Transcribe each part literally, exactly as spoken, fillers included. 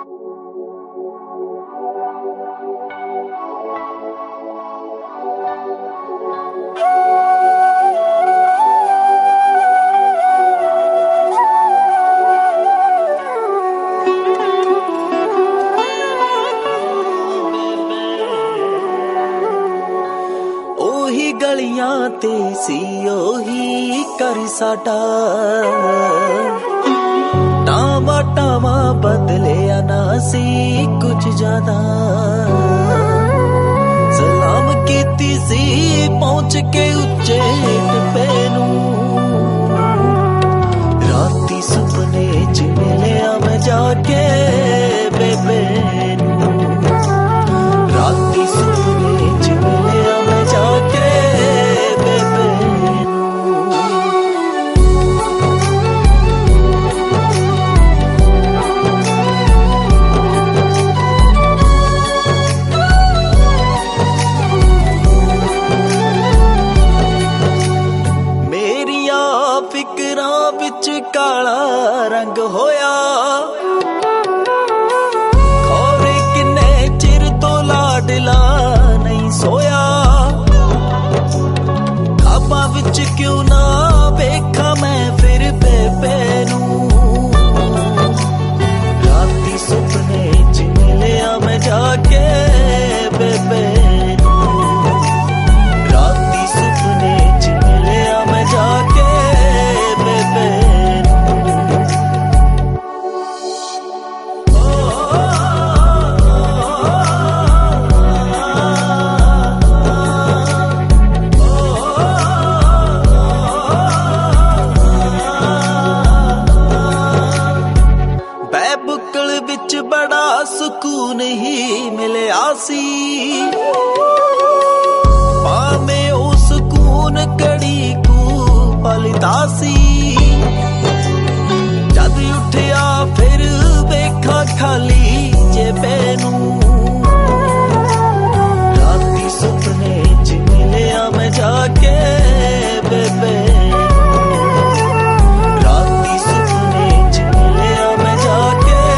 ओही गलियां ते सी ओही कर साडा टावा टावा बदलिया ना सी कुछ ज्यादा सलाम कीती सी पहुंच के उच्चे टिब्बे नू राती सुपने च मिलिया मैं जाके बेबे नू राती सुपने च मिलिया मैं जाके बेबे नू फिकरां विच काला रंग होया खौरे किन्ने चिर तो लाडला नहीं सोया खाबां विच क्यों ना वेखा मैं फिर बेबे नू राती सुपने च मिलिया मैं जाके बेबे नू राती सुपने च मिलिया मैं जाके बुकल विच बड़ा सुकून ही मिलिया सी भावें ओ सुकून कड़ी कू पलदा सी जद उठिया फिर वेखा खाली जेबे नू राती सुपने च मिलिया मैं जाके बेबे राती सुपने च मिलिया मैं जाके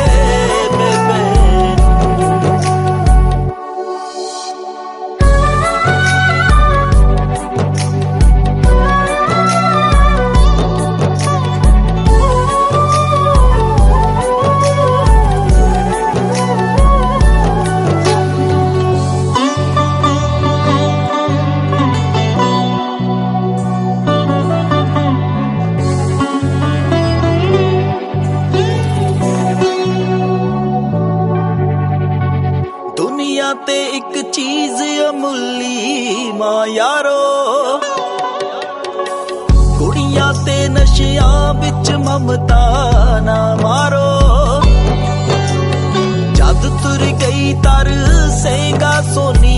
ते एक चीज अमुली मां यारो कुड़ियां ते नशियां विच ममता ना मारो जद तुर गई तर सेगा सोनी